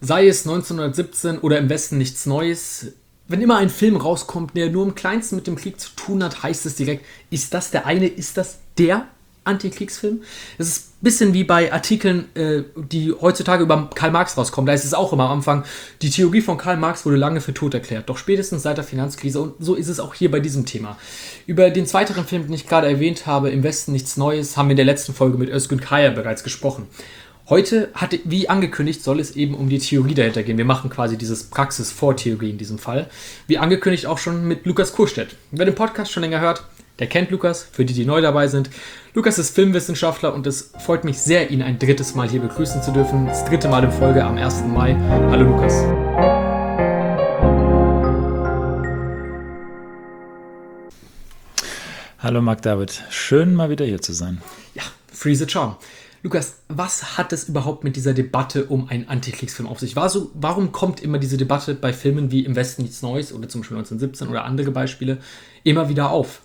Sei es 1917 oder Im Westen nichts Neues. Wenn immer ein Film rauskommt, der nur im Kleinsten mit dem Krieg zu tun hat, heißt es direkt, ist das der Antikriegsfilm? Es ist ein bisschen wie bei Artikeln, die heutzutage über Karl Marx rauskommen. Da ist es auch immer am Anfang, die Theorie von Karl Marx wurde lange für tot erklärt. Doch spätestens seit der Finanzkrise, und so ist es auch hier bei diesem Thema. Über den zweiten Film, den ich gerade erwähnt habe, Im Westen nichts Neues, haben wir in der letzten Folge mit Özgün Kaya bereits gesprochen. Heute, wie angekündigt, soll es eben um die Theorie dahinter gehen. Wir machen quasi dieses Praxis vor Theorie in diesem Fall. Wie angekündigt auch schon mit Lukas Kurstedt. Wer den Podcast schon länger hört, der kennt Lukas, für die, die neu dabei sind. Lukas ist Filmwissenschaftler und es freut mich sehr, ihn ein drittes Mal hier begrüßen zu dürfen. Das dritte Mal in Folge am 1. Mai. Hallo Lukas. Hallo Marc David, schön mal wieder hier zu sein. Ja, free the charm. Lukas, was hat es überhaupt mit dieser Debatte um einen Antikriegsfilm auf sich? Warum kommt immer diese Debatte bei Filmen wie Im Westen nichts Neues oder zum Beispiel 1917 oder andere Beispiele immer wieder auf?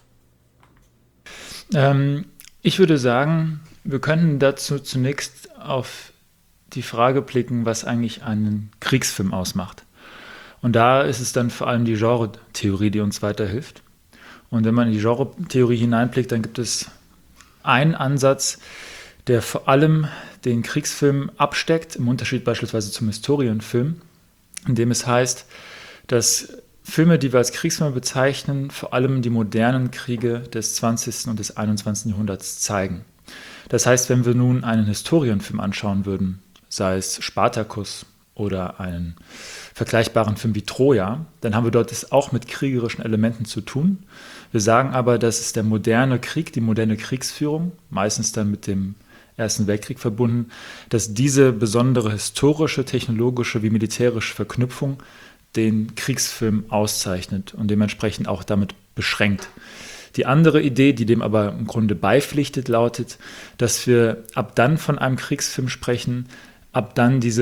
Ich würde sagen, wir könnten dazu zunächst auf die Frage blicken, was eigentlich einen Kriegsfilm ausmacht. Und da ist es dann vor allem die Genre-Theorie, die uns weiterhilft. Und wenn man in die Genre-Theorie hineinblickt, dann gibt es einen Ansatz, der vor allem den Kriegsfilm absteckt, im Unterschied beispielsweise zum Historienfilm, in dem es heißt, dass Filme, die wir als Kriegsfilme bezeichnen, vor allem die modernen Kriege des 20. und des 21. Jahrhunderts zeigen. Das heißt, wenn wir nun einen Historienfilm anschauen würden, sei es Spartacus oder einen vergleichbaren Film wie Troja, dann haben wir dort es auch mit kriegerischen Elementen zu tun. Wir sagen aber, dass es der moderne Krieg, die moderne Kriegsführung, meistens dann mit dem Ersten Weltkrieg verbunden, dass diese besondere historische, technologische wie militärische Verknüpfung den Kriegsfilm auszeichnet und dementsprechend auch damit beschränkt. Die andere Idee, die dem aber im Grunde beipflichtet, lautet, dass wir ab dann von einem Kriegsfilm sprechen, ab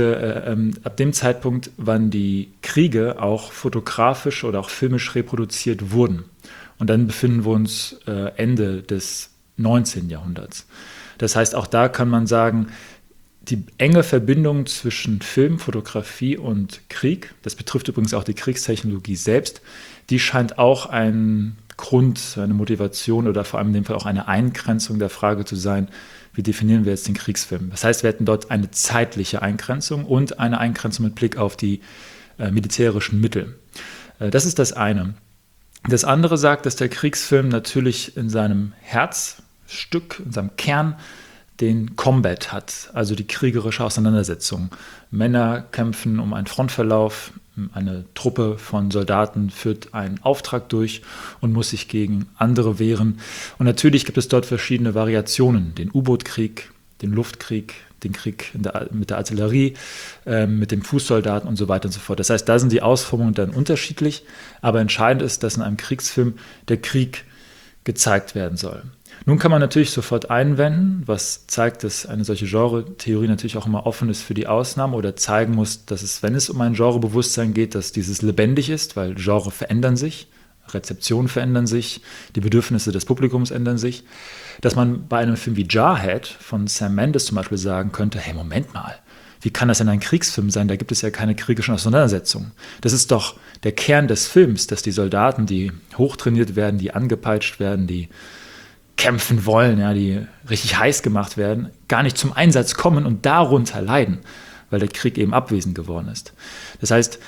dem Zeitpunkt, wann die Kriege auch fotografisch oder auch filmisch reproduziert wurden. Und dann befinden wir uns Ende des 19. Jahrhunderts. Das heißt, auch da kann man sagen, die enge Verbindung zwischen Film, Fotografie und Krieg, das betrifft übrigens auch die Kriegstechnologie selbst, die scheint auch ein Grund, eine Motivation oder vor allem in dem Fall auch eine Eingrenzung der Frage zu sein, wie definieren wir jetzt den Kriegsfilm. Das heißt, wir hätten dort eine zeitliche Eingrenzung und eine Eingrenzung mit Blick auf die militärischen Mittel. Das ist das eine. Das andere sagt, dass der Kriegsfilm natürlich in seinem Herzstück, in seinem Kern, den Combat hat, also die kriegerische Auseinandersetzung. Männer kämpfen um einen Frontverlauf, eine Truppe von Soldaten führt einen Auftrag durch und muss sich gegen andere wehren. Und natürlich gibt es dort verschiedene Variationen, den U-Boot-Krieg, den Luftkrieg, den Krieg mit der Artillerie, mit dem Fußsoldaten und so weiter und so fort. Das heißt, da sind die Ausformungen dann unterschiedlich, aber entscheidend ist, dass in einem Kriegsfilm der Krieg gezeigt werden soll. Nun kann man natürlich sofort einwenden, was zeigt, dass eine solche Genre-Theorie natürlich auch immer offen ist für die Ausnahmen oder zeigen muss, dass es, wenn es um ein Genrebewusstsein geht, dass dieses lebendig ist, weil Genre verändern sich, Rezeptionen verändern sich, die Bedürfnisse des Publikums ändern sich, dass man bei einem Film wie Jarhead von Sam Mendes zum Beispiel sagen könnte, hey, Moment mal, wie kann das denn ein Kriegsfilm sein? Da gibt es ja keine kriegerischen Auseinandersetzungen. Das ist doch der Kern des Films, dass die Soldaten, die hochtrainiert werden, die angepeitscht werden, die kämpfen wollen, ja, die richtig heiß gemacht werden, gar nicht zum Einsatz kommen und darunter leiden, weil der Krieg eben abwesend geworden ist. Das heißt,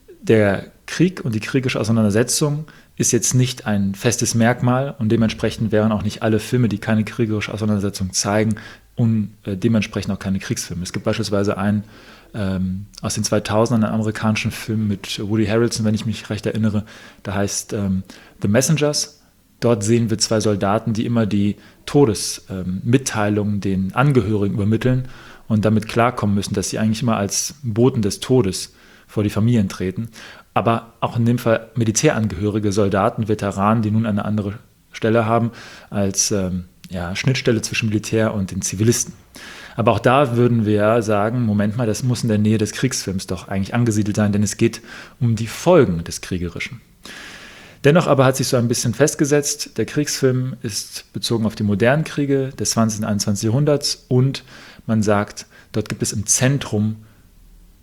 der Krieg und die kriegerische Auseinandersetzung ist jetzt nicht ein festes Merkmal und dementsprechend wären auch nicht alle Filme, die keine kriegerische Auseinandersetzung zeigen, und dementsprechend auch keine Kriegsfilme. Es gibt beispielsweise einen aus den 2000ern, einen amerikanischen Film mit Woody Harrelson, wenn ich mich recht erinnere, der heißt The Messengers. Dort sehen wir zwei Soldaten, die immer die Todesmitteilungen den Angehörigen übermitteln und damit klarkommen müssen, dass sie eigentlich immer als Boten des Todes vor die Familien treten. Aber auch in dem Fall Militärangehörige, Soldaten, Veteranen, die nun eine andere Stelle haben als Schnittstelle zwischen Militär und den Zivilisten. Aber auch da würden wir sagen, Moment mal, das muss in der Nähe des Kriegsfilms doch eigentlich angesiedelt sein, denn es geht um die Folgen des Kriegerischen. Dennoch aber hat sich so ein bisschen festgesetzt, der Kriegsfilm ist bezogen auf die modernen Kriege des 20. und 21. Jahrhunderts und man sagt, dort gibt es im Zentrum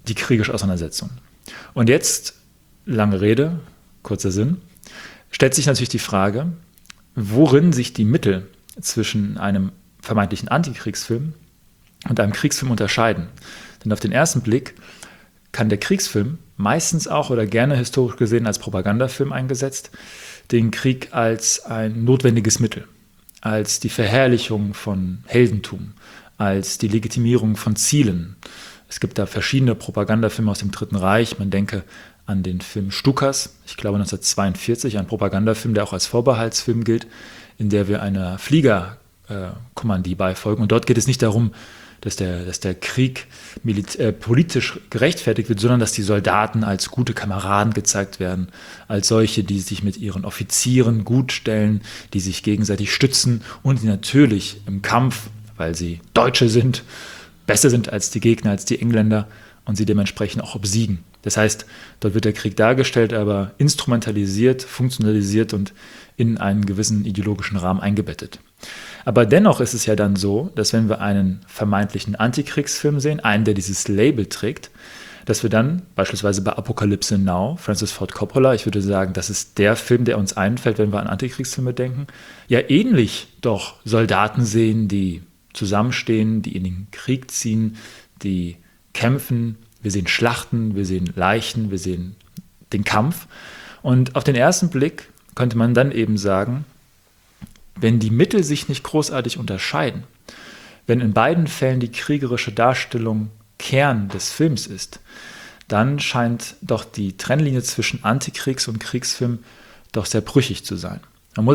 die kriegerische Auseinandersetzung. Und jetzt, lange Rede, kurzer Sinn, stellt sich natürlich die Frage, worin sich die Mittel zwischen einem vermeintlichen Antikriegsfilm und einem Kriegsfilm unterscheiden. Denn auf den ersten Blick kann der Kriegsfilm meistens auch oder gerne historisch gesehen als Propagandafilm eingesetzt, den Krieg als ein notwendiges Mittel, als die Verherrlichung von Heldentum, als die Legitimierung von Zielen. Es gibt da verschiedene Propagandafilme aus dem Dritten Reich. Man denke an den Film Stukas, ich glaube 1942, ein Propagandafilm, der auch als Vorbehaltsfilm gilt, in der wir einer Fliegerkommandie beifolgen. Und dort geht es nicht darum, dass der Krieg politisch gerechtfertigt wird, sondern dass die Soldaten als gute Kameraden gezeigt werden, als solche, die sich mit ihren Offizieren gut stellen, die sich gegenseitig stützen und die natürlich im Kampf, weil sie Deutsche sind, besser sind als die Gegner, als die Engländer und sie dementsprechend auch obsiegen. Das heißt, dort wird der Krieg dargestellt, aber instrumentalisiert, funktionalisiert und in einen gewissen ideologischen Rahmen eingebettet. Aber dennoch ist es ja dann so, dass wenn wir einen vermeintlichen Antikriegsfilm sehen, einen, der dieses Label trägt, dass wir dann beispielsweise bei Apocalypse Now, Francis Ford Coppola, ich würde sagen, das ist der Film, der uns einfällt, wenn wir an Antikriegsfilme denken, ja ähnlich doch Soldaten sehen, die zusammenstehen, die in den Krieg ziehen, die kämpfen. Wir sehen Schlachten, wir sehen Leichen, wir sehen den Kampf. Und auf den ersten Blick könnte man dann eben sagen, wenn die Mittel sich nicht großartig unterscheiden, wenn in beiden Fällen die kriegerische Darstellung Kern des Films ist, dann scheint doch die Trennlinie zwischen Antikriegs- und Kriegsfilm doch sehr brüchig zu sein. Und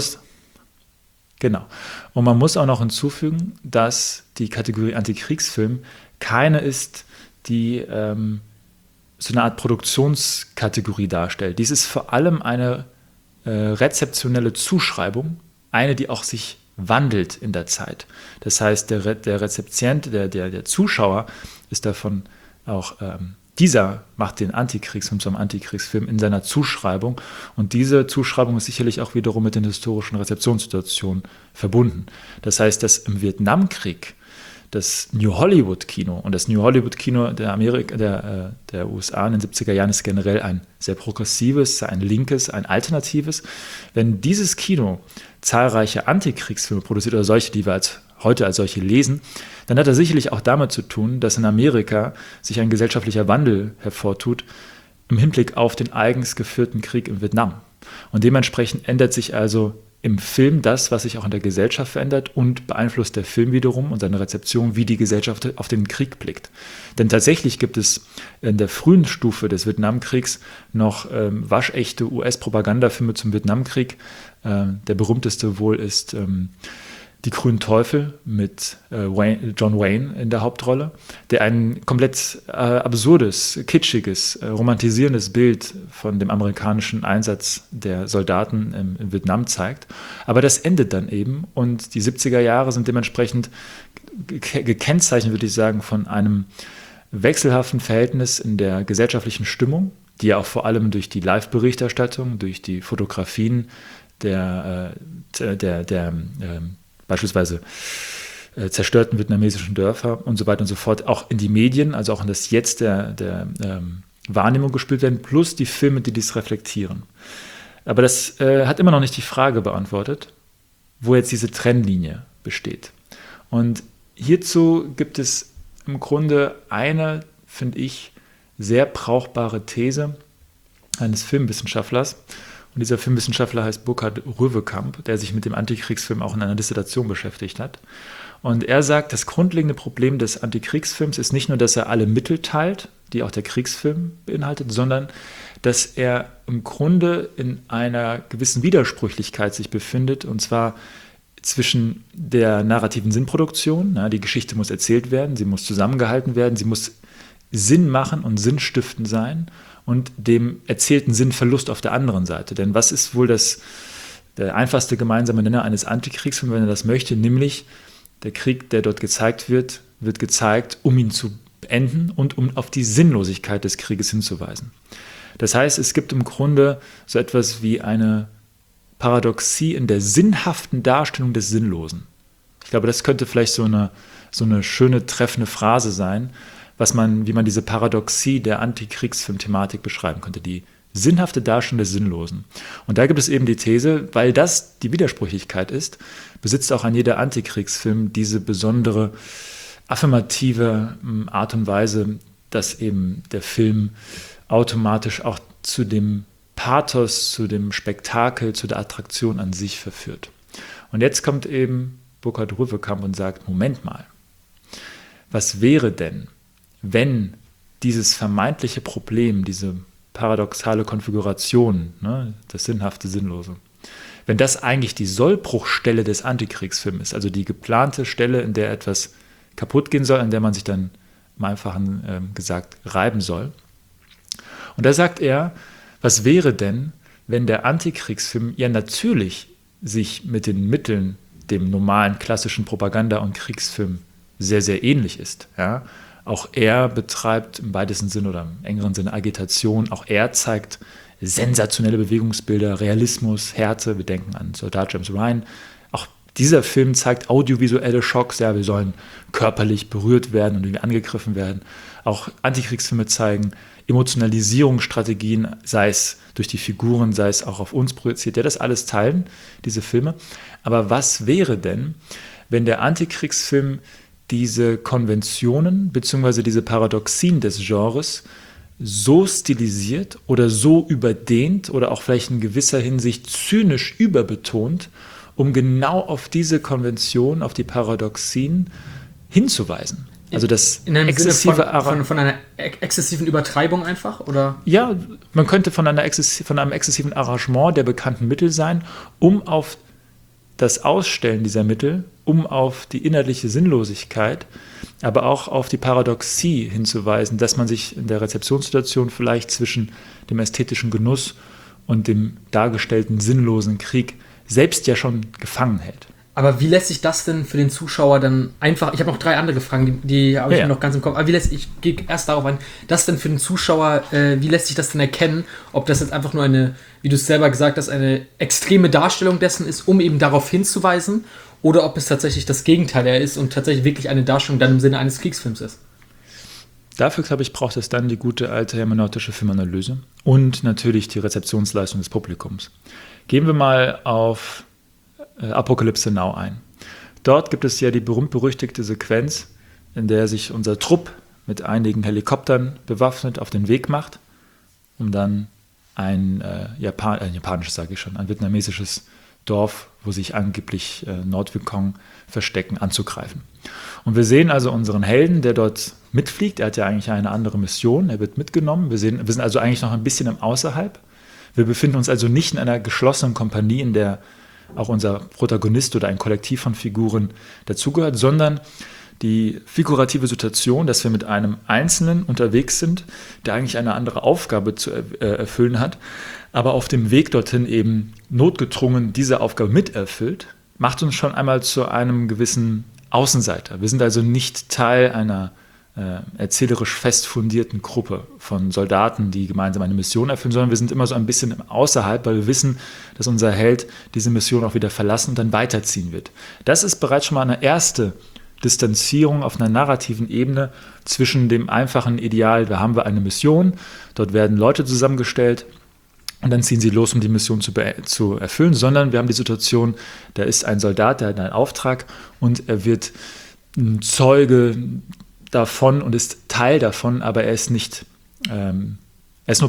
man muss auch noch hinzufügen, dass die Kategorie Antikriegsfilm keine ist, die so eine Art Produktionskategorie darstellt. Dies ist vor allem eine rezeptionelle Zuschreibung, eine, die auch sich wandelt in der Zeit. Das heißt, der Rezipient, der Zuschauer ist davon auch, dieser macht den Antikriegsfilm zum Antikriegsfilm in seiner Zuschreibung und diese Zuschreibung ist sicherlich auch wiederum mit den historischen Rezeptionssituationen verbunden. Das heißt, dass im Vietnamkrieg das New Hollywood-Kino und das New Hollywood-Kino der USA in den 70er Jahren ist generell ein sehr progressives, ein linkes, ein alternatives. Wenn dieses Kino zahlreiche Antikriegsfilme produziert oder solche, die wir heute als solche lesen, dann hat das sicherlich auch damit zu tun, dass in Amerika sich ein gesellschaftlicher Wandel hervortut im Hinblick auf den eigens geführten Krieg in Vietnam. Und dementsprechend ändert sich also im Film das, was sich auch in der Gesellschaft verändert und beeinflusst der Film wiederum und seine Rezeption, wie die Gesellschaft auf den Krieg blickt. Denn tatsächlich gibt es in der frühen Stufe des Vietnamkriegs noch waschechte US-Propagandafilme zum Vietnamkrieg. Der berühmteste wohl ist Die Grünen Teufel mit John Wayne in der Hauptrolle, der ein komplett absurdes, kitschiges, romantisierendes Bild von dem amerikanischen Einsatz der Soldaten in Vietnam zeigt. Aber das endet dann eben und die 70er Jahre sind dementsprechend gekennzeichnet, würde ich sagen, von einem wechselhaften Verhältnis in der gesellschaftlichen Stimmung, die ja auch vor allem durch die Live-Berichterstattung, durch die Fotografien der beispielsweise zerstörten vietnamesischen Dörfer und so weiter und so fort, auch in die Medien, also auch in das Jetzt der Wahrnehmung gespielt werden, plus die Filme, die dies reflektieren. Aber das hat immer noch nicht die Frage beantwortet, wo jetzt diese Trennlinie besteht. Und hierzu gibt es im Grunde eine, finde ich, sehr brauchbare These eines Filmwissenschaftlers. Und dieser Filmwissenschaftler heißt Burkhard Röwekamp, der sich mit dem Antikriegsfilm auch in einer Dissertation beschäftigt hat. Und er sagt, das grundlegende Problem des Antikriegsfilms ist nicht nur, dass er alle Mittel teilt, die auch der Kriegsfilm beinhaltet, sondern dass er im Grunde in einer gewissen Widersprüchlichkeit sich befindet, und zwar zwischen der narrativen Sinnproduktion, die Geschichte muss erzählt werden, sie muss zusammengehalten werden, sie muss Sinn machen und sinnstiftend sein, und dem erzählten Sinnverlust auf der anderen Seite. Denn was ist wohl der einfachste gemeinsame Nenner eines Antikriegsfilms, wenn er das möchte, nämlich der Krieg, der dort gezeigt wird, wird gezeigt, um ihn zu beenden und um auf die Sinnlosigkeit des Krieges hinzuweisen. Das heißt, es gibt im Grunde so etwas wie eine Paradoxie in der sinnhaften Darstellung des Sinnlosen. Ich glaube, das könnte vielleicht so eine schöne, treffende Phrase sein, wie man diese Paradoxie der Antikriegsfilm-Thematik beschreiben könnte, die sinnhafte Darstellung des Sinnlosen. Und da gibt es eben die These, weil das die Widersprüchlichkeit ist, besitzt auch ein jeder Antikriegsfilm diese besondere affirmative Art und Weise, dass eben der Film automatisch auch zu dem Pathos, zu dem Spektakel, zu der Attraktion an sich verführt. Und jetzt kommt eben Burkhard Röwekamp und sagt, Moment mal, was wäre denn, wenn dieses vermeintliche Problem, diese paradoxale Konfiguration, ne, das sinnhafte, Sinnlose, wenn das eigentlich die Sollbruchstelle des Antikriegsfilms ist, also die geplante Stelle, in der etwas kaputt gehen soll, an der man sich dann im Einfachen gesagt reiben soll. Und da sagt er, was wäre denn, wenn der Antikriegsfilm ja natürlich sich mit den Mitteln dem normalen klassischen Propaganda- und Kriegsfilm sehr, sehr ähnlich ist. Ja? Auch er betreibt im weitesten Sinne oder im engeren Sinne Agitation. Auch er zeigt sensationelle Bewegungsbilder, Realismus, Härte. Wir denken an Soldat James Ryan. Auch dieser Film zeigt audiovisuelle Schocks. Ja, wir sollen körperlich berührt werden und irgendwie angegriffen werden. Auch Antikriegsfilme zeigen Emotionalisierungsstrategien, sei es durch die Figuren, sei es auch auf uns projiziert. Ja, das alles teilen diese Filme. Aber was wäre denn, wenn der Antikriegsfilm diese Konventionen bzw. diese Paradoxien des Genres so stilisiert oder so überdehnt oder auch vielleicht in gewisser Hinsicht zynisch überbetont, um genau auf diese Konvention, auf die Paradoxien hinzuweisen? Also das in einem exzessive Sinne von einer exzessiven Übertreibung einfach? Oder? Ja, man könnte von einem exzessiven Arrangement der bekannten Mittel sein, um auf das Ausstellen dieser Mittel, um auf die inhaltliche Sinnlosigkeit, aber auch auf die Paradoxie hinzuweisen, dass man sich in der Rezeptionssituation vielleicht zwischen dem ästhetischen Genuss und dem dargestellten sinnlosen Krieg selbst ja schon gefangen hält. Aber wie lässt sich das denn für den Zuschauer dann einfach, ich habe noch 3 andere Fragen, die habe ich noch ganz im Kopf, aber ich gehe erst darauf ein, das denn für den Zuschauer, wie lässt sich das denn erkennen, ob das jetzt einfach nur eine, wie du es selber gesagt hast, eine extreme Darstellung dessen ist, um eben darauf hinzuweisen, oder ob es tatsächlich das Gegenteil ist und tatsächlich wirklich eine Darstellung dann im Sinne eines Kriegsfilms ist? Dafür, glaube ich, braucht es dann die gute alte hermeneutische Filmanalyse und natürlich die Rezeptionsleistung des Publikums. Gehen wir mal auf Apocalypse Now ein. Dort gibt es ja die berühmt-berüchtigte Sequenz, in der sich unser Trupp mit einigen Helikoptern bewaffnet auf den Weg macht, um dann ein vietnamesisches Dorf, wo sich angeblich Nordvietcong verstecken, anzugreifen. Und wir sehen also unseren Helden, der dort mitfliegt. Er hat ja eigentlich eine andere Mission, er wird mitgenommen. Wir sind also eigentlich noch ein bisschen im Außerhalb. Wir befinden uns also nicht in einer geschlossenen Kompanie, in der auch unser Protagonist oder ein Kollektiv von Figuren dazugehört, sondern die figurative Situation, dass wir mit einem Einzelnen unterwegs sind, der eigentlich eine andere Aufgabe zu erfüllen hat, aber auf dem Weg dorthin eben notgedrungen diese Aufgabe miterfüllt, macht uns schon einmal zu einem gewissen Außenseiter. Wir sind also nicht Teil einer erzählerisch fest fundierten Gruppe von Soldaten, die gemeinsam eine Mission erfüllen, sondern wir sind immer so ein bisschen außerhalb, weil wir wissen, dass unser Held diese Mission auch wieder verlassen und dann weiterziehen wird. Das ist bereits schon mal eine erste Distanzierung auf einer narrativen Ebene zwischen dem einfachen Ideal, da haben wir eine Mission, dort werden Leute zusammengestellt und dann ziehen sie los, um die Mission zu erfüllen, sondern wir haben die Situation, da ist ein Soldat, der hat einen Auftrag und er wird ein Zeuge davon und ist Teil davon, aber er ist nicht, er ist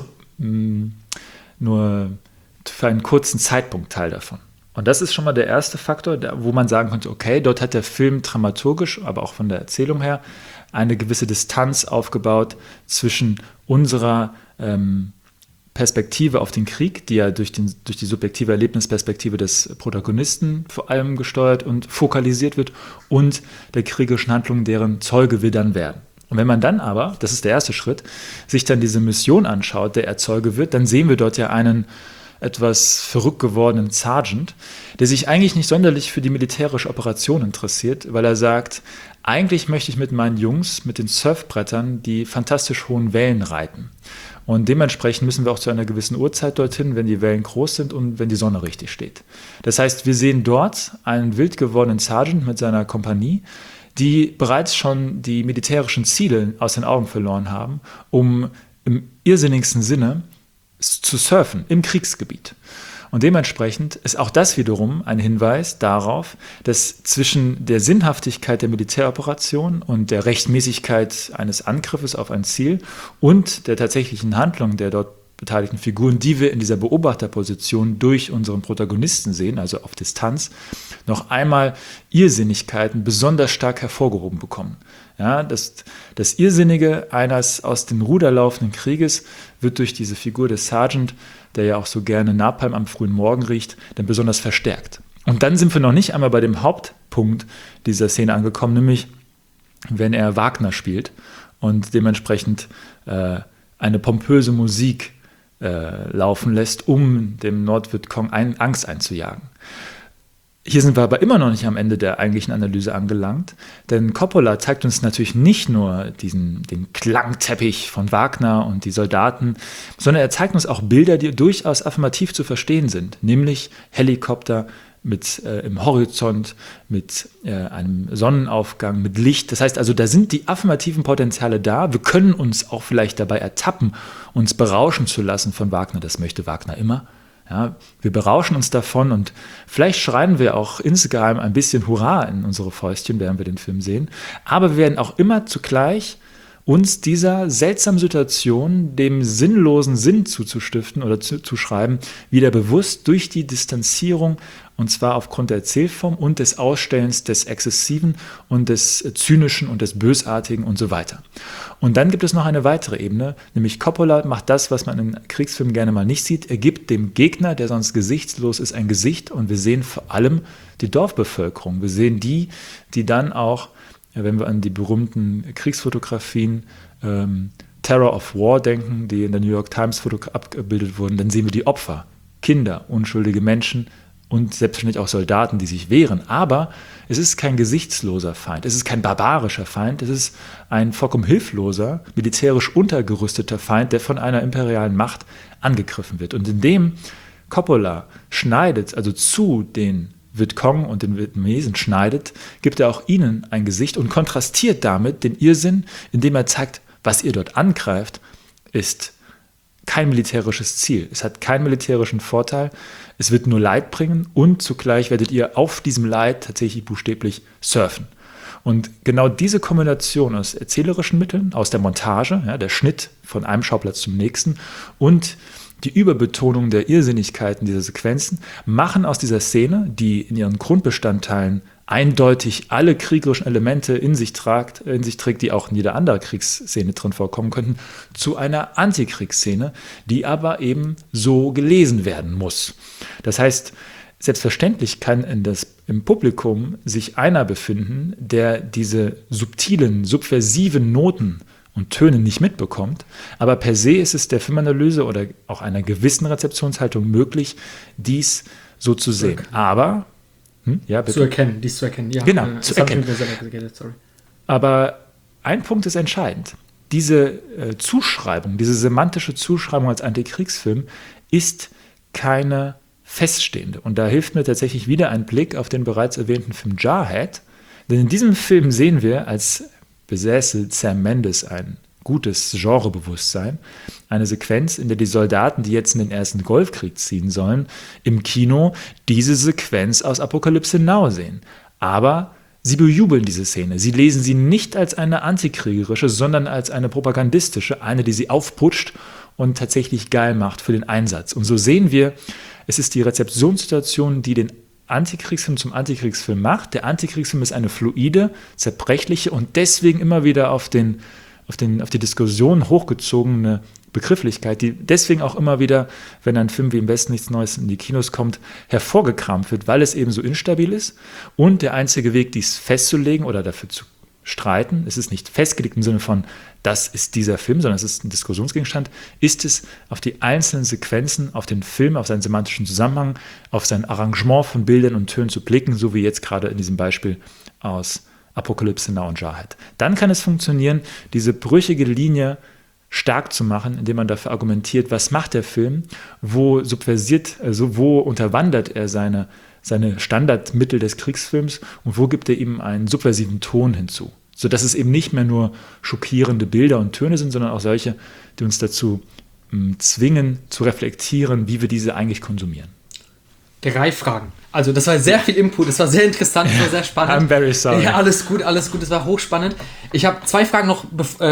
nur für einen kurzen Zeitpunkt Teil davon. Und das ist schon mal der erste Faktor, wo man sagen könnte, okay, dort hat der Film dramaturgisch, aber auch von der Erzählung her, eine gewisse Distanz aufgebaut zwischen unserer Perspektive auf den Krieg, die ja durch die subjektive Erlebnisperspektive des Protagonisten vor allem gesteuert und fokalisiert wird, und der kriegerischen Handlung, deren Zeuge wir dann werden. Und wenn man dann aber, das ist der erste Schritt, sich dann diese Mission anschaut, der er Zeuge wird, dann sehen wir dort ja einen etwas verrückt gewordenen Sergeant, der sich eigentlich nicht sonderlich für die militärische Operation interessiert, weil er sagt, eigentlich möchte ich mit meinen Jungs, mit den Surfbrettern, die fantastisch hohen Wellen reiten. Und dementsprechend müssen wir auch zu einer gewissen Uhrzeit dorthin, wenn die Wellen groß sind und wenn die Sonne richtig steht. Das heißt, wir sehen dort einen wild gewordenen Sergeant mit seiner Kompanie, die bereits schon die militärischen Ziele aus den Augen verloren haben, um im irrsinnigsten Sinne zu surfen im Kriegsgebiet. Und dementsprechend ist auch das wiederum ein Hinweis darauf, dass zwischen der Sinnhaftigkeit der Militäroperation und der Rechtmäßigkeit eines Angriffes auf ein Ziel und der tatsächlichen Handlung der dort beteiligten Figuren, die wir in dieser Beobachterposition durch unseren Protagonisten sehen, also auf Distanz, noch einmal Irrsinnigkeiten besonders stark hervorgehoben bekommen. Ja, das Irrsinnige eines aus dem Ruder laufenden Krieges wird durch diese Figur des Sergeant, der ja auch so gerne Napalm am frühen Morgen riecht, dann besonders verstärkt. Und dann sind wir noch nicht einmal bei dem Hauptpunkt dieser Szene angekommen, nämlich wenn er Wagner spielt und dementsprechend eine pompöse Musik laufen lässt, um dem Nordvietcong Angst einzujagen. Hier sind wir aber immer noch nicht am Ende der eigentlichen Analyse angelangt, denn Coppola zeigt uns natürlich nicht nur den Klangteppich von Wagner und die Soldaten, sondern er zeigt uns auch Bilder, die durchaus affirmativ zu verstehen sind, nämlich Helikopter im Horizont, mit einem Sonnenaufgang, mit Licht. Das heißt also, da sind die affirmativen Potenziale da. Wir können uns auch vielleicht dabei ertappen, uns berauschen zu lassen von Wagner. Das möchte Wagner immer. Ja, wir berauschen uns davon und vielleicht schreien wir auch insgeheim ein bisschen Hurra in unsere Fäustchen, während wir den Film sehen. Aber wir werden auch immer zugleich uns dieser seltsamen Situation, dem sinnlosen Sinn zuzustiften oder zuschreiben, wieder bewusst durch die Distanzierung, und zwar aufgrund der Erzählform und des Ausstellens des Exzessiven und des Zynischen und des Bösartigen und so weiter. Und dann gibt es noch eine weitere Ebene, nämlich Coppola macht das, was man in Kriegsfilmen gerne mal nicht sieht. Er gibt dem Gegner, der sonst gesichtslos ist, ein Gesicht, und wir sehen vor allem die Dorfbevölkerung. Wir sehen die dann auch, wenn wir an die berühmten Kriegsfotografien Terror of War denken, die in der New York Times abgebildet wurden, dann sehen wir die Opfer, Kinder, unschuldige Menschen und selbstverständlich auch Soldaten, die sich wehren. Aber es ist kein gesichtsloser Feind, es ist kein barbarischer Feind, es ist ein vollkommen hilfloser, militärisch untergerüsteter Feind, der von einer imperialen Macht angegriffen wird. Und indem Coppola schneidet, also zu den Vietcong und den Vietnamesen schneidet, gibt er auch ihnen ein Gesicht und kontrastiert damit den Irrsinn, indem er zeigt, was ihr dort angreift, ist kein militärisches Ziel. Es hat keinen militärischen Vorteil. Es wird nur Leid bringen und zugleich werdet ihr auf diesem Leid tatsächlich buchstäblich surfen. Und genau diese Kombination aus erzählerischen Mitteln, aus der Montage, ja, der Schnitt von einem Schauplatz zum nächsten und die Überbetonung der Irrsinnigkeiten dieser Sequenzen machen aus dieser Szene, die in ihren Grundbestandteilen eindeutig alle kriegerischen Elemente in sich trägt, die auch in jeder anderen Kriegsszene drin vorkommen könnten, zu einer Antikriegsszene, die aber eben so gelesen werden muss. Das heißt, selbstverständlich kann im Publikum sich einer befinden, der diese subtilen, subversiven Noten und Töne nicht mitbekommt, aber per se ist es der Filmanalyse oder auch einer gewissen Rezeptionshaltung möglich, dies so zu sehen. Aber dies zu erkennen, ja. Genau, zu erkennen. Aber ein Punkt ist entscheidend. Diese Zuschreibung, diese semantische Zuschreibung als Antikriegsfilm ist keine feststehende. Und da hilft mir tatsächlich wieder ein Blick auf den bereits erwähnten Film Jarhead, denn in diesem Film sehen wir, als besäße Sam Mendes ein gutes Genrebewusstsein, eine Sequenz, in der die Soldaten, die jetzt in den ersten Golfkrieg ziehen sollen, im Kino diese Sequenz aus Apocalypse Now sehen. Aber sie bejubeln diese Szene. Sie lesen sie nicht als eine antikriegerische, sondern als eine propagandistische, eine, die sie aufputscht und tatsächlich geil macht für den Einsatz. Und so sehen wir, es ist die Rezeptionssituation, die den Antikriegsfilm zum Antikriegsfilm macht. Der Antikriegsfilm ist eine fluide, zerbrechliche und deswegen immer wieder auf die Diskussion hochgezogene Begrifflichkeit, die deswegen auch immer wieder, wenn ein Film wie Im Westen nichts Neues in die Kinos kommt, hervorgekramt wird, weil es eben so instabil ist. Und der einzige Weg, dies festzulegen oder dafür zu streiten, es ist nicht festgelegt im Sinne von, das ist dieser Film, sondern es ist ein Diskussionsgegenstand, ist es, auf die einzelnen Sequenzen, auf den Film, auf seinen semantischen Zusammenhang, auf sein Arrangement von Bildern und Tönen zu blicken, so wie jetzt gerade in diesem Beispiel aus Apocalypse Now und Jarhead. Dann kann es funktionieren, diese brüchige Linie stark zu machen, indem man dafür argumentiert, was macht der Film, wo subversiert, also wo unterwandert er seine seine Standardmittel des Kriegsfilms und wo gibt er ihm einen subversiven Ton hinzu. Sodass es eben nicht mehr nur schockierende Bilder und Töne sind, sondern auch solche, die uns dazu zwingen, zu reflektieren, wie wir diese eigentlich konsumieren. 3 Fragen. Also das war sehr viel Input, das war sehr interessant, das war sehr spannend. I'm very sorry. Ja, alles gut, das war hochspannend. Ich habe 2 Fragen noch,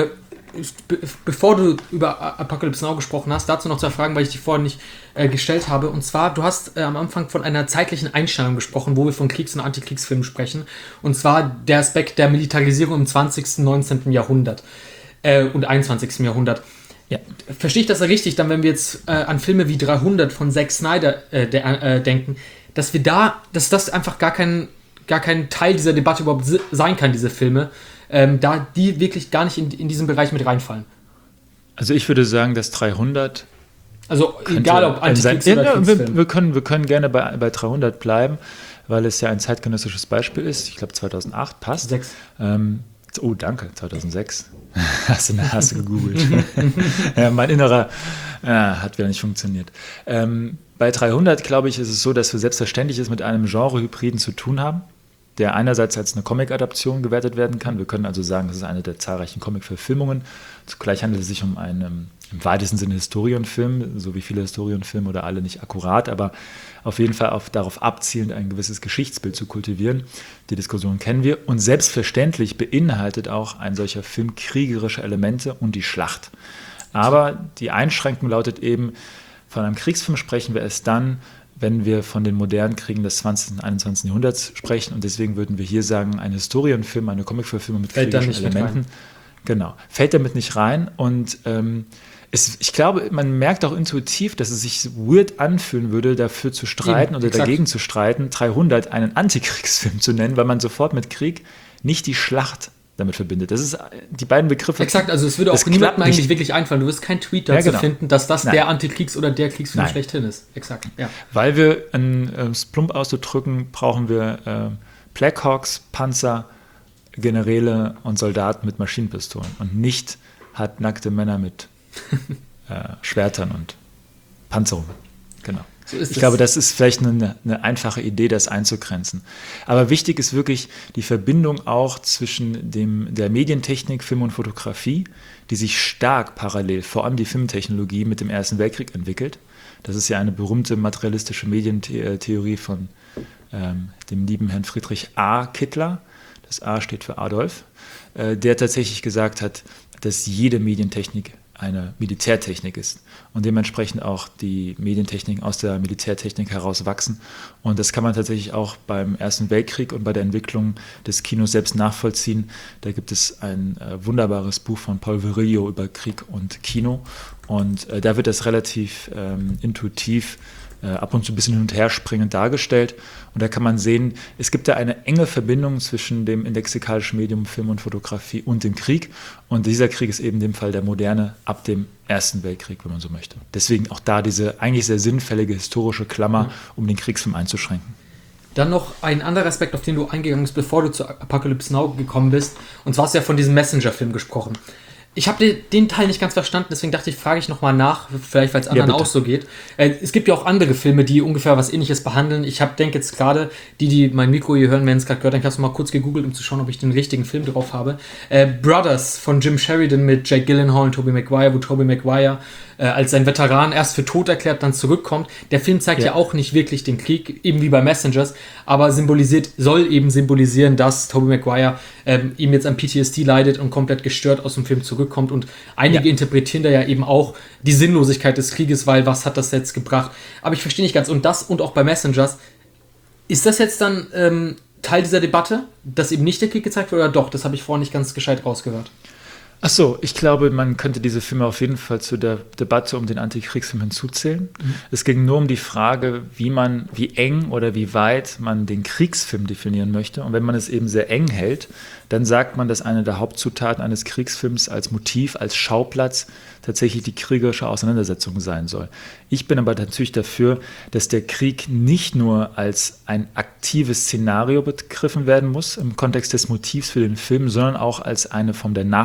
bevor du über Apocalypse Now gesprochen hast, dazu noch 2 Fragen, weil ich die vorhin nicht gestellt habe. Und zwar, du hast am Anfang von einer zeitlichen Einstellung gesprochen, wo wir von Kriegs- und Antikriegsfilmen sprechen. Und zwar der Aspekt der Militarisierung im 20., 19. Jahrhundert und 21. Jahrhundert. Ja. Verstehe ich das richtig, dann wenn wir jetzt an Filme wie 300 von Zack Snyder denken, dass das einfach gar kein Teil dieser Debatte überhaupt sein kann, diese Filme, da die wirklich gar nicht in diesen Bereich mit reinfallen. Also ich würde sagen, dass 300... Also egal ob Antikriegs- oder Kriegsfilm. Wir können gerne bei 300 bleiben, weil es ja ein zeitgenössisches Beispiel ist. Ich glaube 2008 passt. 6. Oh, danke, 2006. Hast du gegoogelt. Ja, mein Innerer hat wieder nicht funktioniert. Bei 300, glaube ich, ist es so, dass wir selbstverständlich es mit einem Genre-Hybriden zu tun haben, der einerseits als eine Comic-Adaption gewertet werden kann. Wir können also sagen, das ist eine der zahlreichen Comic-Verfilmungen. Zugleich handelt es sich um einen im weitesten Sinne Historienfilm, so wie viele Historienfilme oder alle nicht akkurat, aber auf jeden Fall darauf abzielend, ein gewisses Geschichtsbild zu kultivieren. Die Diskussion kennen wir. Und selbstverständlich beinhaltet auch ein solcher Film kriegerische Elemente und die Schlacht. Aber die Einschränkung lautet eben, von einem Kriegsfilm sprechen wir erst dann, wenn wir von den modernen Kriegen des 20. und 21. Jahrhunderts sprechen. Und deswegen würden wir hier sagen, ein Historienfilm, eine Comicverfilmung mit kriegerischen Elementen. Genau, fällt damit nicht rein. Und ich glaube, man merkt auch intuitiv, dass es sich weird anfühlen würde, dafür zu streiten oder dagegen zu streiten, 300 einen Antikriegsfilm zu nennen, weil man sofort mit Krieg nicht die Schlacht damit verbindet. Das ist die beiden Begriffe. Exakt, also es würde auch niemandem eigentlich wirklich einfallen. Du wirst keinen Tweet dazu finden, dass das der Antikriegs- oder der Kriegsfilm schlechthin ist. Exakt, ja. Weil wir, es plump auszudrücken, brauchen wir Blackhawks, Panzer, Generäle und Soldaten mit Maschinenpistolen und nicht hat nackte Männer mit Schwertern und Panzerungen. Genau. So ich glaube, das ist vielleicht eine einfache Idee, das einzugrenzen. Aber wichtig ist wirklich die Verbindung auch zwischen der Medientechnik, Film und Fotografie, die sich stark parallel, vor allem die Filmtechnologie, mit dem Ersten Weltkrieg entwickelt. Das ist ja eine berühmte materialistische Medientheorie von dem lieben Herrn Friedrich A. Kittler. Das A steht für Adolf, der tatsächlich gesagt hat, dass jede Medientechnik eine Militärtechnik ist und dementsprechend auch die Medientechniken aus der Militärtechnik heraus wachsen. Und das kann man tatsächlich auch beim Ersten Weltkrieg und bei der Entwicklung des Kinos selbst nachvollziehen. Da gibt es ein wunderbares Buch von Paul Virilio über Krieg und Kino und da wird das relativ intuitiv ab und zu ein bisschen hin und her springend dargestellt. Und da kann man sehen, es gibt da eine enge Verbindung zwischen dem lexikalischen Medium Film und Fotografie und dem Krieg. Und dieser Krieg ist eben in dem Fall der moderne ab dem Ersten Weltkrieg, wenn man so möchte. Deswegen auch da diese eigentlich sehr sinnfällige historische Klammer, um den Kriegsfilm einzuschränken. Dann noch ein anderer Aspekt, auf den du eingegangen bist, bevor du zu Apocalypse Now gekommen bist. Und zwar hast du ja von diesem Messenger-Film gesprochen. Ich habe den Teil nicht ganz verstanden, deswegen dachte ich, frage ich nochmal nach, vielleicht weil es anderen auch so geht. Es gibt ja auch andere Filme, die ungefähr was Ähnliches behandeln. Ich denke jetzt gerade, die mein Mikro hier hören, werden es gerade gehört, ich habe es mal kurz gegoogelt, um zu schauen, ob ich den richtigen Film drauf habe. Brothers von Jim Sheridan mit Jake Gyllenhaal und Tobey Maguire, wo Tobey Maguire als ein Veteran erst für tot erklärt, dann zurückkommt. Der Film zeigt ja auch nicht wirklich den Krieg, eben wie bei Messengers, aber soll eben symbolisieren, dass Tobey Maguire eben jetzt an PTSD leidet und komplett gestört aus dem Film zurückkommt. Und einige interpretieren da ja eben auch die Sinnlosigkeit des Krieges, weil was hat das jetzt gebracht? Aber ich verstehe nicht ganz. Und das und auch bei Messengers, ist das jetzt dann Teil dieser Debatte, dass eben nicht der Krieg gezeigt wird, oder doch? Das habe ich vorhin nicht ganz gescheit rausgehört. Ach so, ich glaube, man könnte diese Filme auf jeden Fall zu der Debatte um den Antikriegsfilm hinzuzählen. Es ging nur um die Frage, wie eng oder wie weit man den Kriegsfilm definieren möchte. Und wenn man es eben sehr eng hält, dann sagt man, dass eine der Hauptzutaten eines Kriegsfilms als Motiv, als Schauplatz tatsächlich die kriegerische Auseinandersetzung sein soll. Ich bin aber natürlich dafür, dass der Krieg nicht nur als ein aktives Szenario begriffen werden muss im Kontext des Motivs für den Film, sondern auch als eine Form der Nachwirkung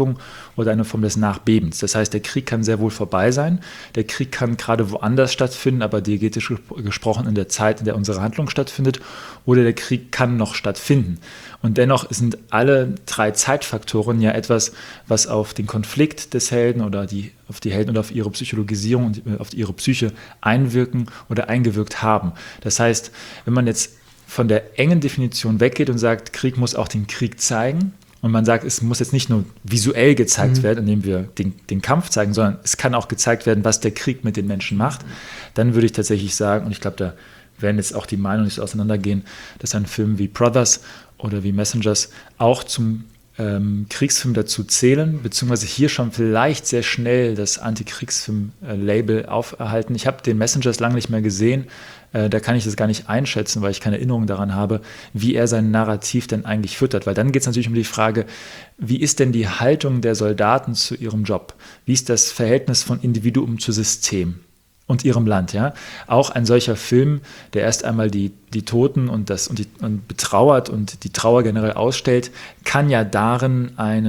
Nachwirkung oder eine Form des Nachbebens. Das heißt, der Krieg kann sehr wohl vorbei sein. Der Krieg kann gerade woanders stattfinden, aber diegetisch gesprochen in der Zeit, in der unsere Handlung stattfindet. Oder der Krieg kann noch stattfinden. Und dennoch sind alle 3 Zeitfaktoren ja etwas, was auf den Konflikt des Helden oder auf die Helden oder auf ihre Psychologisierung und auf ihre Psyche einwirken oder eingewirkt haben. Das heißt, wenn man jetzt von der engen Definition weggeht und sagt, Krieg muss auch den Krieg zeigen und man sagt, es muss jetzt nicht nur visuell gezeigt werden, indem wir den Kampf zeigen, sondern es kann auch gezeigt werden, was der Krieg mit den Menschen macht, dann würde ich tatsächlich sagen, und ich glaube, da werden jetzt auch die Meinungen nicht so auseinandergehen, dass ein Film wie Brothers oder wie Messengers auch zum Kriegsfilm dazu zählen, beziehungsweise hier schon vielleicht sehr schnell das Antikriegsfilm-Label auferhalten. Ich habe den Messengers lange nicht mehr gesehen, da kann ich das gar nicht einschätzen, weil ich keine Erinnerung daran habe, wie er sein Narrativ denn eigentlich füttert. Weil dann geht es natürlich um die Frage, wie ist denn die Haltung der Soldaten zu ihrem Job? Wie ist das Verhältnis von Individuum zu System und ihrem Land? Ja? Auch ein solcher Film, der erst einmal die Toten und betrauert und die Trauer generell ausstellt, kann ja darin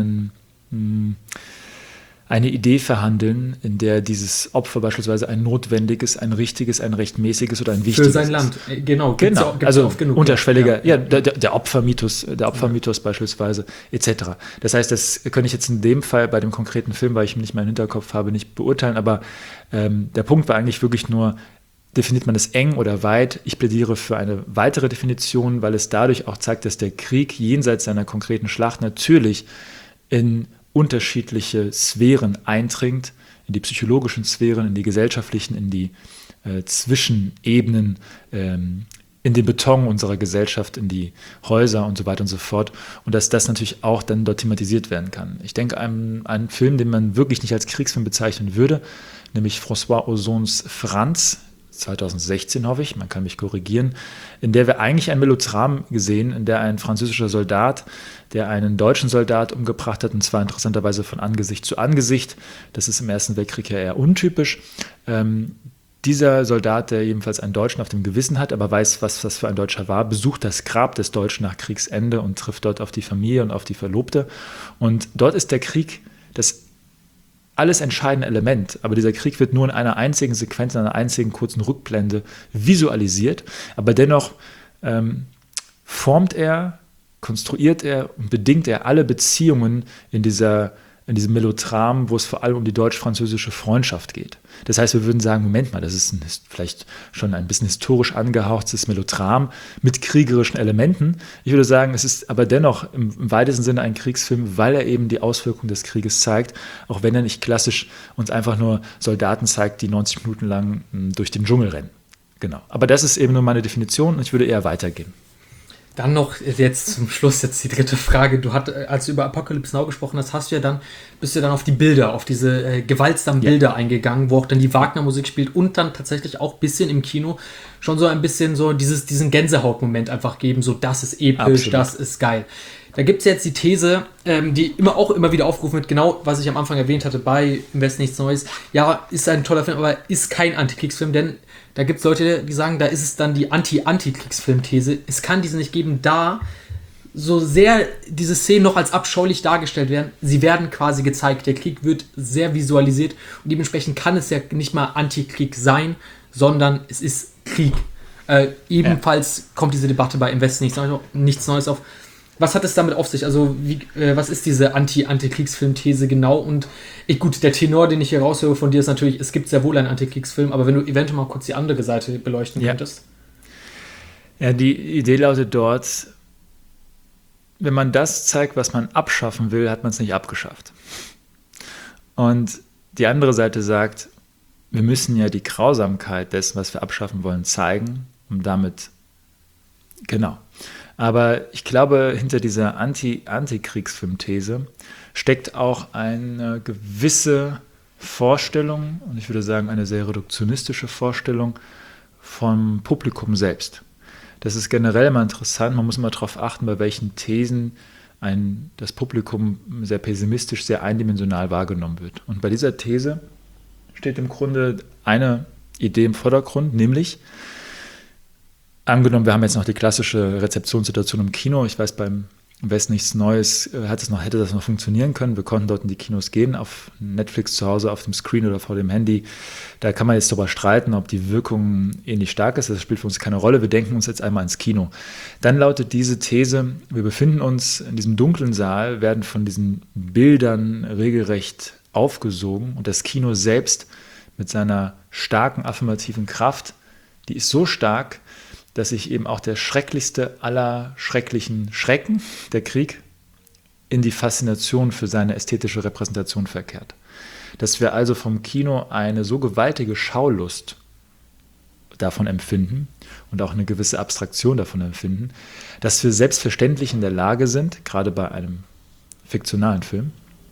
eine Idee verhandeln, in der dieses Opfer beispielsweise ein notwendiges, ein richtiges, ein rechtmäßiges oder ein wichtiges für sein Land, genau. Gibt's also oft genug, unterschwelliger, der Opfermythos beispielsweise, etc. Das heißt, das könnte ich jetzt in dem Fall bei dem konkreten Film, weil ich ihn nicht mehr im Hinterkopf habe, nicht beurteilen, aber der Punkt war eigentlich wirklich nur, definiert man es eng oder weit? Ich plädiere für eine weitere Definition, weil es dadurch auch zeigt, dass der Krieg jenseits seiner konkreten Schlacht natürlich in unterschiedliche Sphären eindringt, in die psychologischen Sphären, in die gesellschaftlichen, in die Zwischenebenen, in den Beton unserer Gesellschaft, in die Häuser und so weiter und so fort. Und dass das natürlich auch dann dort thematisiert werden kann. Ich denke, einen Film, den man wirklich nicht als Kriegsfilm bezeichnen würde, nämlich François Ozons Franz, 2016 hoffe ich, man kann mich korrigieren, in der wir eigentlich ein Melodram gesehen, in der ein französischer Soldat, der einen deutschen Soldat umgebracht hat, und zwar interessanterweise von Angesicht zu Angesicht. Das ist im Ersten Weltkrieg ja eher untypisch. Dieser Soldat, der jedenfalls einen Deutschen auf dem Gewissen hat, aber weiß, was das für ein Deutscher war, besucht das Grab des Deutschen nach Kriegsende und trifft dort auf die Familie und auf die Verlobte. Und dort ist der Krieg das alles entscheidende Element, aber dieser Krieg wird nur in einer einzigen Sequenz, in einer einzigen kurzen Rückblende visualisiert, aber dennoch formt er, konstruiert er und bedingt er alle Beziehungen in diesem Melodram, wo es vor allem um die deutsch-französische Freundschaft geht. Das heißt, wir würden sagen, Moment mal, das ist vielleicht schon ein bisschen historisch angehauchtes Melodram mit kriegerischen Elementen. Ich würde sagen, es ist aber dennoch im weitesten Sinne ein Kriegsfilm, weil er eben die Auswirkungen des Krieges zeigt, auch wenn er nicht klassisch uns einfach nur Soldaten zeigt, die 90 Minuten lang durch den Dschungel rennen. Genau. Aber das ist eben nur meine Definition und ich würde eher weitergehen. Dann noch jetzt zum Schluss jetzt die dritte Frage. Als du über Apocalypse Now gesprochen hast, bist du dann auf die Bilder, auf diese gewaltsamen Bilder eingegangen, wo auch dann die Wagner-Musik spielt und dann tatsächlich auch ein bisschen im Kino schon so ein bisschen so diesen Gänsehautmoment einfach geben, so das ist episch, absolut. Das ist geil. Da gibt es jetzt die These, die immer wieder aufgerufen wird, genau was ich am Anfang erwähnt hatte bei Im Westen nichts Neues. Ja, ist ein toller Film, aber ist kein Antikriegsfilm, denn da gibt es Leute, die sagen, da ist es dann die Anti-Kriegsfilm-These. Es kann diese nicht geben, da so sehr diese Szenen noch als abscheulich dargestellt werden. Sie werden quasi gezeigt. Der Krieg wird sehr visualisiert und dementsprechend kann es ja nicht mal Antikrieg sein, sondern es ist Krieg. Ebenfalls kommt diese Debatte bei Im Westen nichts Neues auf. Was hat es damit auf sich? Also, was ist diese Antikriegsfilm-These genau? Und gut, der Tenor, den ich hier raushöre von dir, ist natürlich, es gibt sehr wohl einen Antikriegsfilm, aber wenn du eventuell mal kurz die andere Seite beleuchten könntest. Ja, die Idee lautet dort, wenn man das zeigt, was man abschaffen will, hat man es nicht abgeschafft. Und die andere Seite sagt, wir müssen ja die Grausamkeit dessen, was wir abschaffen wollen, zeigen, um damit, genau. Aber ich glaube, hinter dieser Antikriegsfilm-These steckt auch eine gewisse Vorstellung, und ich würde sagen eine sehr reduktionistische Vorstellung vom Publikum selbst. Das ist generell immer interessant, man muss immer darauf achten, bei welchen Thesen das Publikum sehr pessimistisch, sehr eindimensional wahrgenommen wird. Und bei dieser These steht im Grunde eine Idee im Vordergrund, nämlich angenommen, wir haben jetzt noch die klassische Rezeptionssituation im Kino. Ich weiß, beim Im Westen nichts Neues hätte das noch funktionieren können. Wir konnten dort in die Kinos gehen, auf Netflix zu Hause, auf dem Screen oder vor dem Handy. Da kann man jetzt darüber streiten, ob die Wirkung ähnlich stark ist. Das spielt für uns keine Rolle. Wir denken uns jetzt einmal ins Kino. Dann lautet diese These, wir befinden uns in diesem dunklen Saal, werden von diesen Bildern regelrecht aufgesogen und das Kino selbst mit seiner starken affirmativen Kraft, die ist so stark, dass sich eben auch der schrecklichste aller schrecklichen Schrecken, der Krieg, in die Faszination für seine ästhetische Repräsentation verkehrt. Dass wir also vom Kino eine so gewaltige Schaulust davon empfinden und auch eine gewisse Abstraktion davon empfinden, dass wir selbstverständlich in der Lage sind, gerade bei einem fiktionalen Film,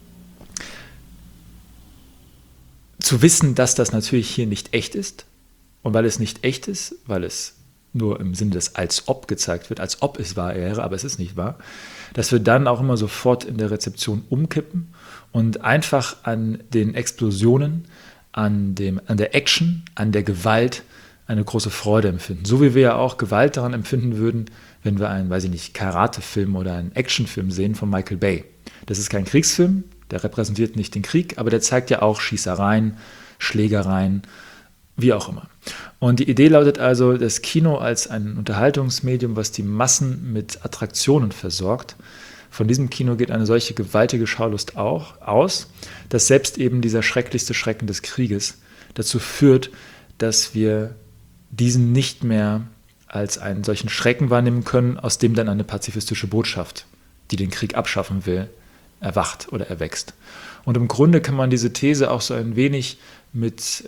zu wissen, dass das natürlich hier nicht echt ist. Und weil es nicht echt ist, weil es nur im Sinne des als ob gezeigt wird, als ob es wahr wäre, aber es ist nicht wahr, dass wir dann auch immer sofort in der Rezeption umkippen und einfach an den Explosionen, an der Action, an der Gewalt eine große Freude empfinden. So wie wir ja auch Gewalt daran empfinden würden, wenn wir einen, weiß ich nicht, Karate-Film oder einen Actionfilm sehen von Michael Bay. Das ist kein Kriegsfilm, der repräsentiert nicht den Krieg, aber der zeigt ja auch Schießereien, Schlägereien, wie auch immer. Und die Idee lautet also, das Kino als ein Unterhaltungsmedium, was die Massen mit Attraktionen versorgt. Von diesem Kino geht eine solche gewaltige Schaulust auch aus, dass selbst eben dieser schrecklichste Schrecken des Krieges dazu führt, dass wir diesen nicht mehr als einen solchen Schrecken wahrnehmen können, aus dem dann eine pazifistische Botschaft, die den Krieg abschaffen will, erwacht oder erwächst. Und im Grunde kann man diese These auch so ein wenig mit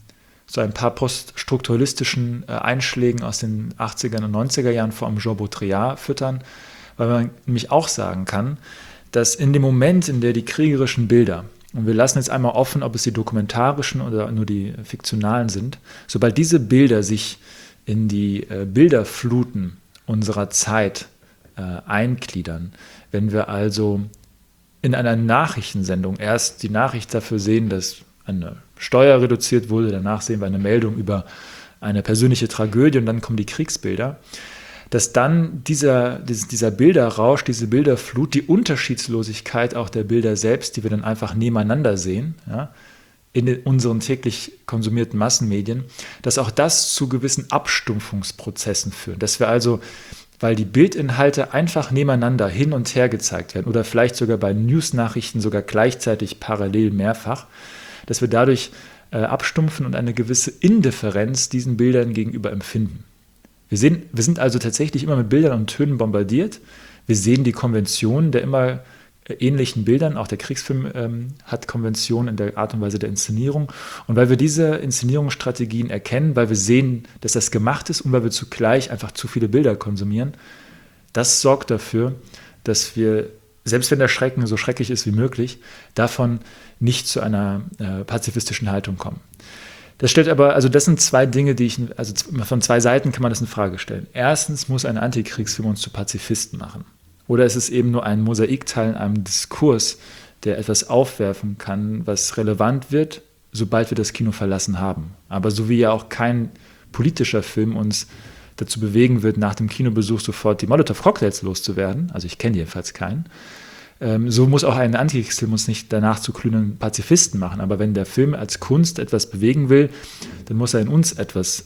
so ein paar poststrukturalistischen Einschlägen aus den 80er und 90er Jahren, vor allem Jean Baudrillard, füttern, weil man nämlich auch sagen kann, dass in dem Moment, in der die kriegerischen Bilder, und wir lassen jetzt einmal offen, ob es die dokumentarischen oder nur die fiktionalen sind, sobald diese Bilder sich in die Bilderfluten unserer Zeit eingliedern, wenn wir also in einer Nachrichtensendung erst die Nachricht dafür sehen, dass eine Steuer reduziert wurde, danach sehen wir eine Meldung über eine persönliche Tragödie und dann kommen die Kriegsbilder, dass dann dieser Bilderrausch, diese Bilderflut, die Unterschiedslosigkeit auch der Bilder selbst, die wir dann einfach nebeneinander sehen, ja, in unseren täglich konsumierten Massenmedien, dass auch das zu gewissen Abstumpfungsprozessen führt. Dass wir also, weil die Bildinhalte einfach nebeneinander hin und her gezeigt werden oder vielleicht sogar bei News-Nachrichten sogar gleichzeitig parallel mehrfach, dass wir dadurch abstumpfen und eine gewisse Indifferenz diesen Bildern gegenüber empfinden. Wir sind also tatsächlich immer mit Bildern und Tönen bombardiert. Wir sehen die Konventionen der immer ähnlichen Bildern. Auch der Kriegsfilm hat Konventionen in der Art und Weise der Inszenierung. Und weil wir diese Inszenierungsstrategien erkennen, weil wir sehen, dass das gemacht ist und weil wir zugleich einfach zu viele Bilder konsumieren, das sorgt dafür, dass wir, selbst wenn der Schrecken so schrecklich ist wie möglich, davon nicht zu einer pazifistischen Haltung kommen. Das stellt aber, also das sind zwei Dinge, also von zwei Seiten kann man das in Frage stellen. Erstens muss ein Antikriegsfilm uns zu Pazifisten machen. Oder ist es eben nur ein Mosaikteil in einem Diskurs, der etwas aufwerfen kann, was relevant wird, sobald wir das Kino verlassen haben. Aber so wie ja auch kein politischer Film uns dazu bewegen wird, nach dem Kinobesuch sofort die Molotow-Cocktails loszuwerden, also ich kenne jedenfalls keinen, so muss auch ein Antikriegsfilm uns nicht danach zu glühenden Pazifisten machen. Aber wenn der Film als Kunst etwas bewegen will, dann muss er in uns etwas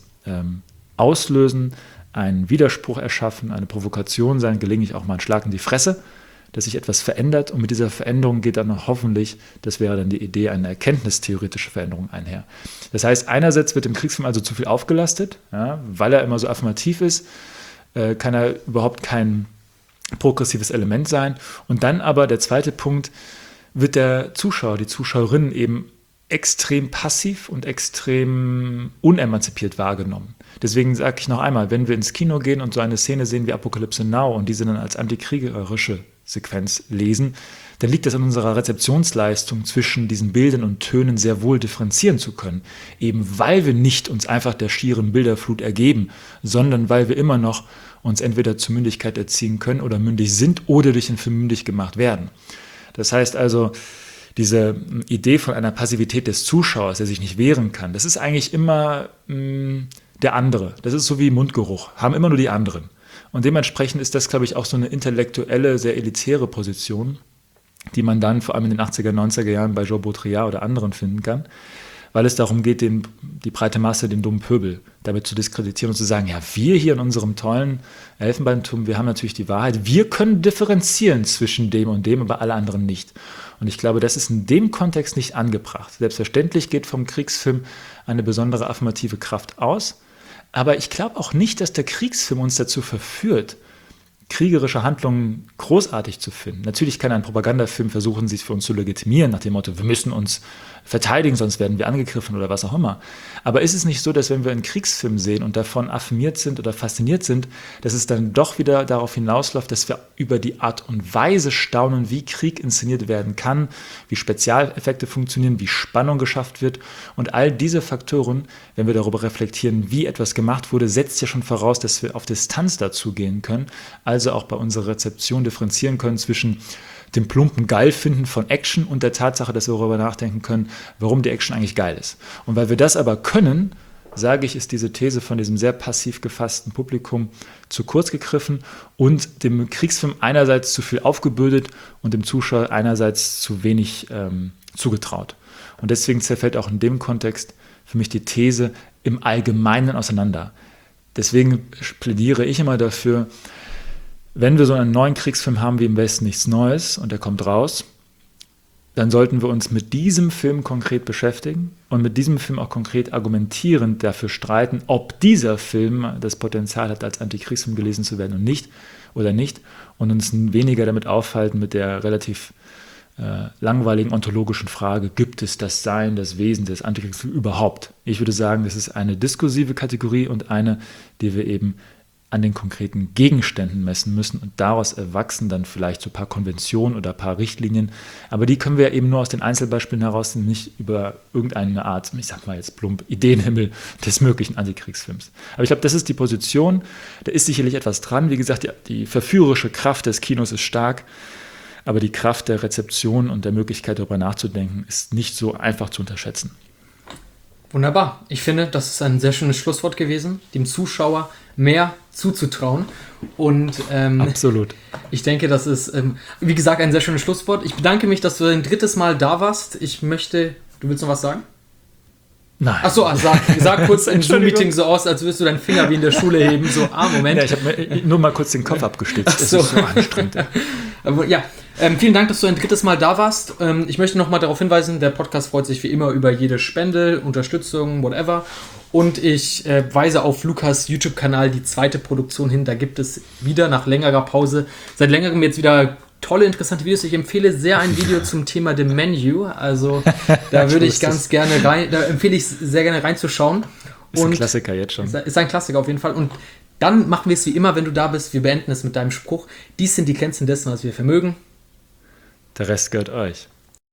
auslösen, einen Widerspruch erschaffen, eine Provokation sein, gelegentlich auch mal ein Schlag in die Fresse, dass sich etwas verändert. Und mit dieser Veränderung geht dann noch hoffentlich, das wäre dann die Idee, eine erkenntnistheoretische Veränderung einher. Das heißt, einerseits wird dem Kriegsfilm also zu viel aufgelastet, ja, weil er immer so affirmativ ist, kann er überhaupt kein progressives Element sein. Und dann aber der zweite Punkt, wird der Zuschauer, die Zuschauerin eben extrem passiv und extrem unemanzipiert wahrgenommen. Deswegen sage ich noch einmal, wenn wir ins Kino gehen und so eine Szene sehen wie Apocalypse Now und diese dann als antikriegerische Sequenz lesen, dann liegt das an unserer Rezeptionsleistung, zwischen diesen Bildern und Tönen sehr wohl differenzieren zu können. Eben weil wir nicht uns einfach der schieren Bilderflut ergeben, sondern weil wir immer noch uns entweder zur Mündigkeit erziehen können oder mündig sind oder durch den Film mündig gemacht werden. Das heißt also, diese Idee von einer Passivität des Zuschauers, der sich nicht wehren kann, das ist eigentlich immer der andere. Das ist so wie Mundgeruch, haben immer nur die anderen. Und dementsprechend ist das, glaube ich, auch so eine intellektuelle, sehr elitäre Position, die man dann vor allem in den 80er, 90er Jahren bei Jean Baudrillard oder anderen finden kann, weil es darum geht, die breite Masse, den dummen Pöbel, damit zu diskreditieren und zu sagen, ja, wir hier in unserem tollen Elfenbeinturm, wir haben natürlich die Wahrheit, wir können differenzieren zwischen dem und dem, aber alle anderen nicht. Und ich glaube, das ist in dem Kontext nicht angebracht. Selbstverständlich geht vom Kriegsfilm eine besondere affirmative Kraft aus, aber ich glaube auch nicht, dass der Kriegsfilm uns dazu verführt, kriegerische Handlungen großartig zu finden. Natürlich kann ein Propagandafilm versuchen, sich für uns zu legitimieren, nach dem Motto, wir müssen uns verteidigen, sonst werden wir angegriffen oder was auch immer. Aber ist es nicht so, dass wenn wir einen Kriegsfilm sehen und davon affirmiert sind oder fasziniert sind, dass es dann doch wieder darauf hinausläuft, dass wir über die Art und Weise staunen, wie Krieg inszeniert werden kann, wie Spezialeffekte funktionieren, wie Spannung geschafft wird. Und all diese Faktoren, wenn wir darüber reflektieren, wie etwas gemacht wurde, setzt ja schon voraus, dass wir auf Distanz dazu gehen können, also auch bei unserer Rezeption differenzieren können zwischen dem plumpen Geilfinden von Action und der Tatsache, dass wir darüber nachdenken können, warum die Action eigentlich geil ist. Und weil wir das aber können, sage ich, ist diese These von diesem sehr passiv gefassten Publikum zu kurz gegriffen und dem Kriegsfilm einerseits zu viel aufgebürdet und dem Zuschauer einerseits zu wenig zugetraut. Und deswegen zerfällt auch in dem Kontext für mich die These im Allgemeinen auseinander. Deswegen plädiere ich immer dafür, wenn wir so einen neuen Kriegsfilm haben wie Im Westen nichts Neues und der kommt raus, dann sollten wir uns mit diesem Film konkret beschäftigen und mit diesem Film auch konkret argumentierend dafür streiten, ob dieser Film das Potenzial hat, als Antikriegsfilm gelesen zu werden und nicht und uns weniger damit aufhalten mit der relativ langweiligen ontologischen Frage, gibt es das Sein, das Wesen des Antikriegsfilms überhaupt? Ich würde sagen, das ist eine diskursive Kategorie und eine, die wir eben an den konkreten Gegenständen messen müssen und daraus erwachsen dann vielleicht so ein paar Konventionen oder ein paar Richtlinien, aber die können wir eben nur aus den Einzelbeispielen heraus, nicht über irgendeine Art, ich sag mal jetzt plump, Ideenhimmel des möglichen Antikriegsfilms. Aber ich glaube, das ist die Position, da ist sicherlich etwas dran, wie gesagt, die verführerische Kraft des Kinos ist stark, aber die Kraft der Rezeption und der Möglichkeit darüber nachzudenken ist nicht so einfach zu unterschätzen. Wunderbar. Ich finde, das ist ein sehr schönes Schlusswort gewesen, dem Zuschauer mehr zuzutrauen. Und absolut. Ich denke, das ist, wie gesagt, ein sehr schönes Schlusswort. Ich bedanke mich, dass du ein drittes Mal da warst. Du willst noch was sagen? Nein. Achso, sag kurz im Zoom-Meeting so aus, als würdest du deinen Finger wie in der Schule heben. So, Moment. Ja, ich habe nur mal kurz den Kopf abgestützt. Das ist so anstrengend. Ja, vielen Dank, dass du ein drittes Mal da warst. Ich möchte nochmal darauf hinweisen, der Podcast freut sich wie immer über jede Spende, Unterstützung, whatever. Und ich weise auf Lukas YouTube-Kanal die zweite Produktion hin. Da gibt es wieder nach längerer Pause, seit längerem jetzt wieder tolle, interessante Videos. Ich empfehle sehr ein Video zum Thema The Menu. Also da würde ich ganz gerne da empfehle ich sehr gerne reinzuschauen. Ist ein Klassiker jetzt schon. Ist ein Klassiker auf jeden Fall. Und dann machen wir es wie immer, wenn du da bist. Wir beenden es mit deinem Spruch. Dies sind die Grenzen dessen, was wir vermögen. Der Rest gehört euch.